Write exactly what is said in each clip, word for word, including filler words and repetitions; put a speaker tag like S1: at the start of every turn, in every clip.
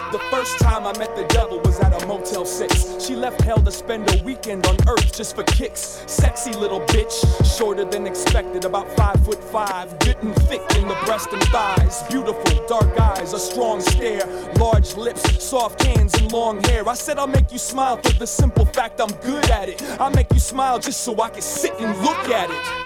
S1: The first time I met the devil was at a Motel six. She left hell to spend a weekend on earth just for kicks. Sexy little bitch, shorter than expected, about five foot five, getting thick in the breast and thighs. Beautiful, dark eyes, a strong stare, large lips, soft hands and long hair. I said I'll make you smile for the simple fact I'm good at it. I'll make you smile just so I can sit and look at it.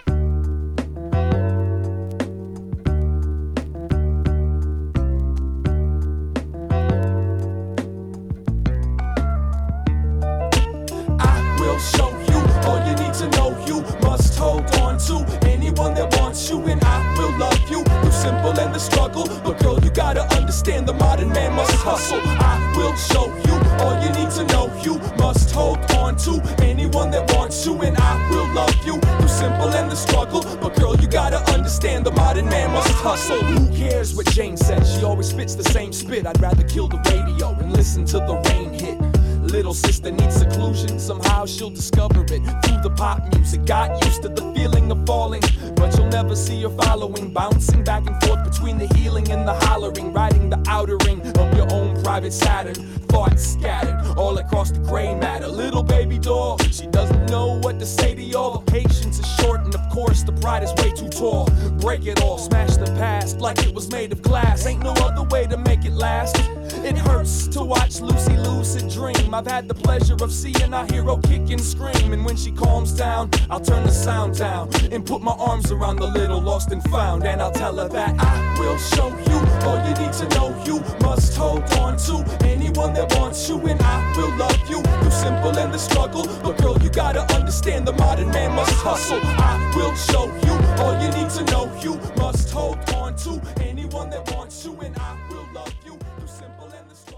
S1: Show you all you need to know. You must hold on to anyone that wants you, and I will love you through simple and the struggle. But girl, you gotta understand the modern man must hustle. I will show you all you need to know. You must hold on to anyone that wants you, and I will love you through simple and the struggle. But girl, you gotta understand the modern man must hustle. Who cares what Jane says? She always spits the same spit. I'd rather kill the radio and listen to the rain hit. Little sister needs seclusion, somehow she'll discover it through the pop music. Got used to the feeling of falling, but you'll never see her following. Bouncing back and forth between the healing and the hollering, riding the outer ring of your own private Saturn. Thoughts scattered all across the gray matter. Little baby doll, she doesn't know what to say to y'all. The patience is short and of course the pride is way too tall. Break it all, smash the past like it was made of glass. Ain't no other way to make it last. It hurts to watch Lucy lucid dream. I've had the pleasure of seeing our hero kick and scream. And when she calms down, I'll turn the sound down and put my arms around the little lost and found. And I'll tell her that I will show you all you need to know. You must hold on to anyone that wants you, and I will love you through simple and the struggle. But girl, you gotta understand the modern man must hustle. I will show you all you need to know. You must hold on to anyone that wants you, and I will love you through simple and the struggle.